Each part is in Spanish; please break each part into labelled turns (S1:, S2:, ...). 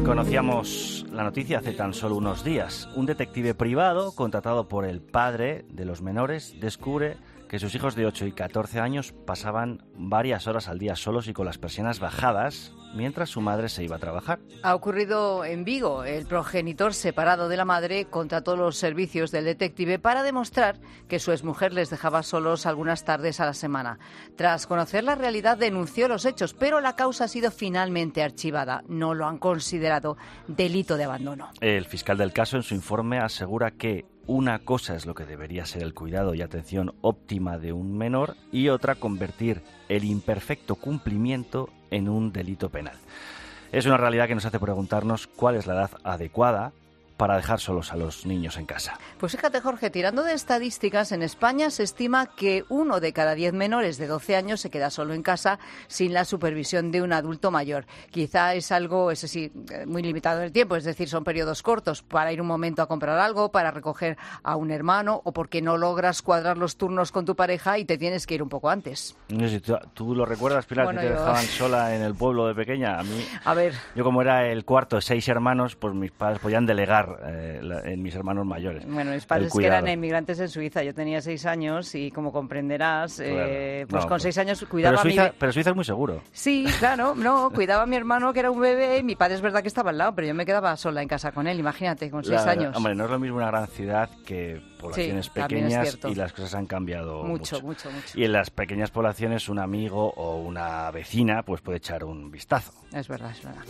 S1: Conocíamos la noticia hace tan solo unos días. Un detective privado, contratado por el padre de los menores, descubre que sus hijos de 8 y 14 años pasaban varias horas al día solos y con las persianas bajadas mientras su madre se iba a trabajar.
S2: Ha ocurrido en Vigo. El progenitor, separado de la madre, contrató los servicios del detective para demostrar que su exmujer les dejaba solos algunas tardes a la semana. Tras conocer la realidad, denunció los hechos, pero la causa ha sido finalmente archivada. No lo han considerado delito de abandono.
S1: El fiscal del caso, en su informe, asegura que una cosa es lo que debería ser el cuidado y atención óptima de un menor y otra convertir el imperfecto cumplimiento en un delito penal. Es una realidad que nos hace preguntarnos cuál es la edad adecuada para dejar solos a los niños en casa.
S2: Pues fíjate, Jorge, tirando de estadísticas, en España se estima que 1 de cada 10 menores de 12 años se queda solo en casa sin la supervisión de un adulto mayor. Quizá es algo, eso sí, muy limitado en el tiempo, es decir, son periodos cortos para ir un momento a comprar algo, para recoger a un hermano o porque no logras cuadrar los turnos con tu pareja y te tienes que ir un poco antes.
S1: No sé si tú lo recuerdas, Pilar,
S2: Bueno,
S1: que te dejaban sola en el pueblo de pequeña.
S2: A ver.
S1: Yo como era el cuarto de 6 hermanos, pues mis padres podían delegar en mis hermanos mayores.
S2: Bueno, mis padres que eran inmigrantes en Suiza. Yo tenía 6 años y, como comprenderás,
S1: claro.
S2: pues con 6 años cuidaba
S1: Pero Suiza es muy seguro.
S2: Sí, claro, cuidaba a mi hermano que era un bebé y mi padre es verdad que estaba al lado, pero yo me quedaba sola en casa con él, imagínate, con 6 años.
S1: Hombre, no es lo mismo una gran ciudad que poblaciones pequeñas y las cosas han cambiado mucho. Y en las pequeñas poblaciones un amigo o una vecina pues puede echar un vistazo.
S2: Es verdad, es verdad.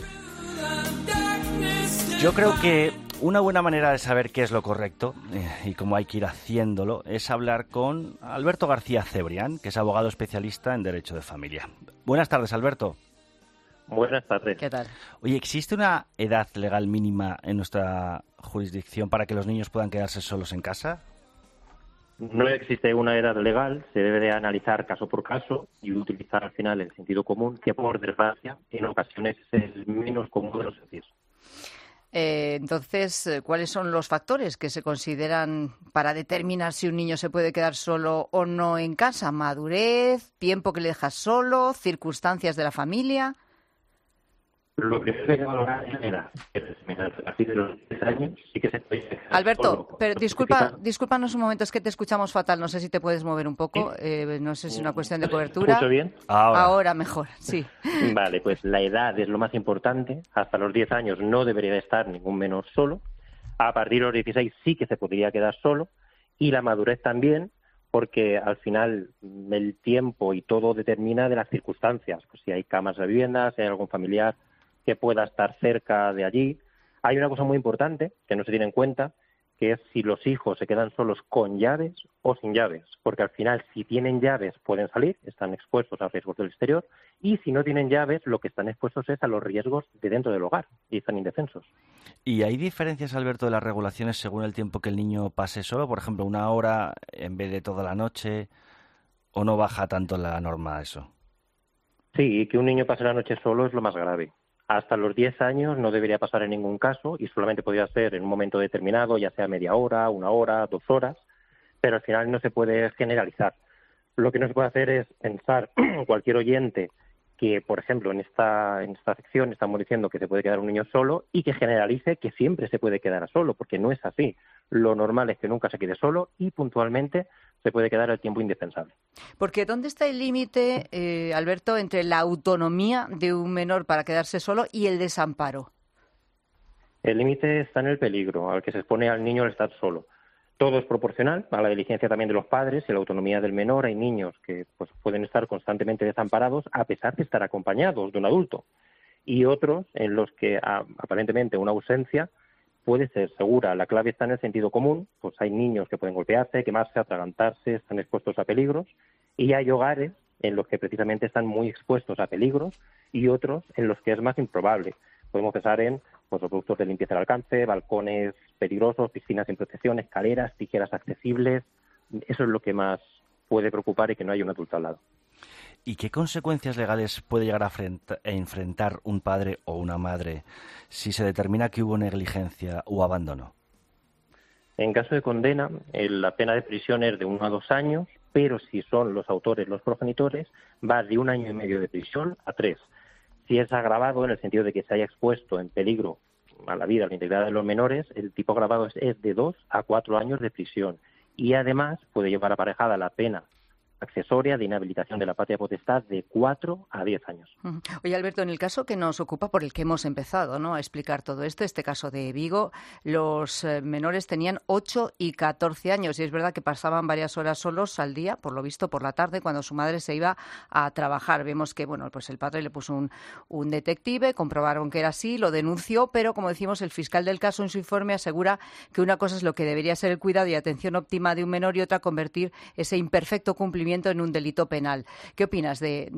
S1: Yo creo que una buena manera de saber qué es lo correcto y cómo hay que ir haciéndolo es hablar con Alberto García Cebrián, que es abogado especialista en Derecho de Familia. Buenas tardes, Alberto.
S3: Buenas tardes.
S2: ¿Qué tal?
S1: Oye, ¿existe una edad legal mínima en nuestra jurisdicción para que los niños puedan quedarse solos en casa?
S3: No existe una edad legal, se debe de analizar caso por caso y utilizar al final el sentido común, que por desgracia en ocasiones es el menos común de los sentidos.
S2: Entonces, ¿cuáles son los factores que se consideran para determinar si un niño se puede quedar solo o no en casa? ¿Madurez? ¿Tiempo que le dejas solo? ¿Circunstancias de la familia?
S3: Lo primero que hay que valorar es la edad. A partir de los 10 años sí que se puede dejar
S2: Alberto,
S3: solo.
S2: pero discúlpanos un momento, es que te escuchamos fatal. No sé si te puedes mover un poco. No sé si es una cuestión de cobertura.
S3: ¿Escucho bien?
S2: Ahora mejor, sí.
S3: Vale, pues la edad es lo más importante. Hasta los 10 años no debería de estar ningún menor solo. A partir de los 16 sí que se podría quedar solo. Y la madurez también, porque al final el tiempo y todo determina de las circunstancias. Pues si hay camas de vivienda, si hay algún familiar que pueda estar cerca de allí. Hay una cosa muy importante que no se tiene en cuenta, que es si los hijos se quedan solos con llaves o sin llaves, porque al final si tienen llaves pueden salir, están expuestos a riesgos del exterior, y si no tienen llaves lo que están expuestos es a los riesgos de dentro del hogar y están indefensos.
S1: ¿Y hay diferencias, Alberto, de las regulaciones según el tiempo que el niño pase solo? Por ejemplo, 1 hora en vez de toda la noche, ¿o no baja tanto la norma eso?
S3: Sí, que un niño pase la noche solo es lo más grave. Hasta los 10 años no debería pasar en ningún caso y solamente podría ser en un momento determinado, ya sea media hora, 1 hora, 2 horas, pero al final no se puede generalizar. Lo que no se puede hacer es pensar cualquier oyente que, por ejemplo, en esta sección estamos diciendo que se puede quedar un niño solo y que generalice que siempre se puede quedar solo, porque no es así. Lo normal es que nunca se quede solo y puntualmente se puede quedar el tiempo indispensable.
S2: Porque ¿dónde está el límite, Alberto, entre la autonomía de un menor para quedarse solo y el desamparo?
S3: El límite está en el peligro al que se expone al niño al estar solo. Todo es proporcional a la diligencia también de los padres y a la autonomía del menor. Hay niños que pues, pueden estar constantemente desamparados a pesar de estar acompañados de un adulto. Y otros en los que aparentemente una ausencia puede ser segura. La clave está en el sentido común. Pues hay niños que pueden golpearse, quemarse, atragantarse, están expuestos a peligros. Y hay hogares en los que precisamente están muy expuestos a peligros y otros en los que es más improbable. Podemos pensar en los productos de limpieza al alcance, balcones peligrosos, piscinas sin protección, escaleras, tijeras accesibles. Eso es lo que más puede preocupar y que no haya un adulto al lado.
S1: ¿Y qué consecuencias legales puede llegar a enfrentar un padre o una madre si se determina que hubo negligencia o abandono?
S3: En caso de condena, la pena de prisión es de 1 a 2 años, pero si son los autores los progenitores, va de 1 año y medio de prisión a 3. Si es agravado en el sentido de que se haya expuesto en peligro a la vida, a la integridad de los menores, el tipo agravado es de 2 a 4 años de prisión y además puede llevar aparejada la pena accesoria de inhabilitación de la patria potestad de 4 a 10 años.
S2: Oye, Alberto, en el caso que nos ocupa, por el que hemos empezado, ¿no?, a explicar todo esto, este caso de Vigo, los menores tenían 8 y 14 años y es verdad que pasaban varias horas solos al día, por lo visto por la tarde, cuando su madre se iba a trabajar. Vemos que, bueno, pues el padre le puso un detective, comprobaron que era así, lo denunció, pero como decimos, el fiscal del caso en su informe asegura que una cosa es lo que debería ser el cuidado y atención óptima de un menor y otra convertir ese imperfecto cumplimiento en un delito penal. ¿Qué opinas de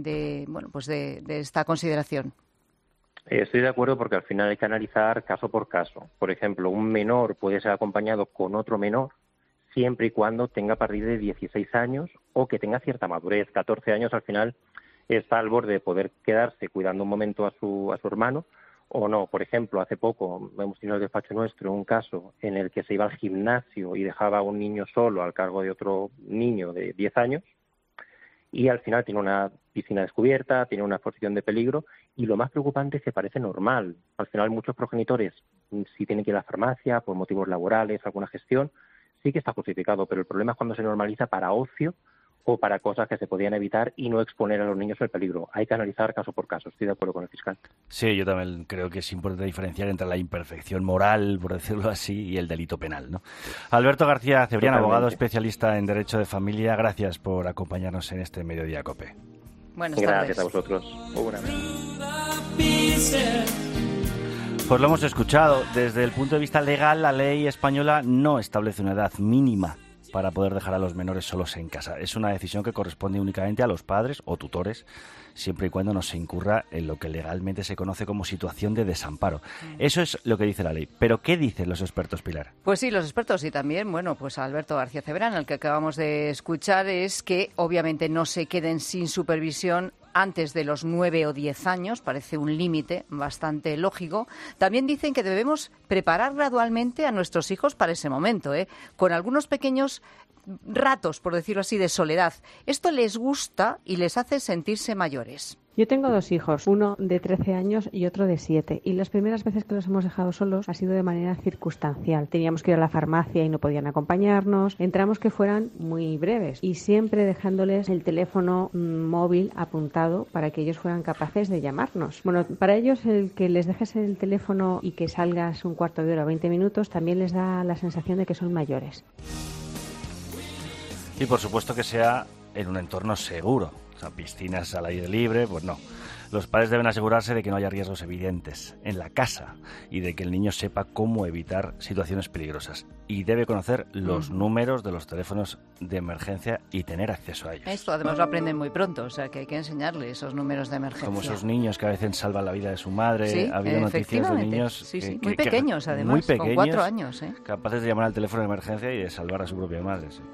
S2: esta consideración?
S3: Estoy de acuerdo porque al final hay que analizar caso por caso. Por ejemplo, un menor puede ser acompañado con otro menor siempre y cuando tenga a partir de 16 años o que tenga cierta madurez. 14 años al final está al borde de poder quedarse cuidando un momento a su hermano o no. Por ejemplo, hace poco hemos tenido en el despacho nuestro un caso en el que se iba al gimnasio y dejaba a un niño solo al cargo de otro niño de 10 años y al final tiene una piscina descubierta, tiene una exposición de peligro y lo más preocupante es que parece normal. Al final muchos progenitores, si tienen que ir a la farmacia por motivos laborales, alguna gestión, sí que está justificado, pero el problema es cuando se normaliza para ocio o para cosas que se podían evitar y no exponer a los niños al peligro. Hay que analizar caso por caso. Estoy de acuerdo con el fiscal.
S1: Sí, yo también creo que es importante diferenciar entre la imperfección moral, por decirlo así, y el delito penal, ¿no? Alberto García Cebrián, abogado especialista en Derecho de Familia, gracias por acompañarnos en este Mediodía COPE.
S2: Buenas tardes.
S3: Gracias a vosotros. Muy buenas tardes.
S1: Pues lo hemos escuchado. Desde el punto de vista legal, la ley española no establece una edad mínima para poder dejar a los menores solos en casa. Es una decisión que corresponde únicamente a los padres o tutores, siempre y cuando no se incurra en lo que legalmente se conoce como situación de desamparo. Eso es lo que dice la ley. ¿Pero qué dicen los expertos, Pilar?
S2: Pues sí, los expertos y también, bueno, pues Alberto García Cebrián, al que acabamos de escuchar, es que obviamente no se queden sin supervisión antes de los 9 o 10 años, parece un límite bastante lógico. También dicen que debemos preparar gradualmente a nuestros hijos para ese momento, con algunos pequeños ratos, por decirlo así, de soledad. Esto les gusta y les hace sentirse mayores.
S4: Yo tengo 2 hijos, uno de 13 años y otro de 7. Y las primeras veces que los hemos dejado solos ha sido de manera circunstancial. Teníamos que ir a la farmacia y no podían acompañarnos. Entramos que fueran muy breves y siempre dejándoles el teléfono móvil apuntado para que ellos fueran capaces de llamarnos. Bueno, para ellos el que les dejes el teléfono y que salgas un cuarto de hora o 20 minutos también les da la sensación de que son mayores.
S1: Y por supuesto que sea en un entorno seguro. O sea, piscinas al aire libre, pues no. Los padres deben asegurarse de que no haya riesgos evidentes en la casa y de que el niño sepa cómo evitar situaciones peligrosas. Y debe conocer los números de los teléfonos de emergencia y tener acceso a ellos.
S2: Esto además lo aprenden muy pronto, o sea que hay que enseñarle esos números de emergencia.
S1: Como esos niños que a veces salvan la vida de su madre.
S2: Sí,
S1: ha habido noticias de niños
S2: muy pequeños, además,
S1: muy pequeños,
S2: con 4 años.
S1: Capaces de llamar al teléfono de emergencia y de salvar a su propia madre. Sí.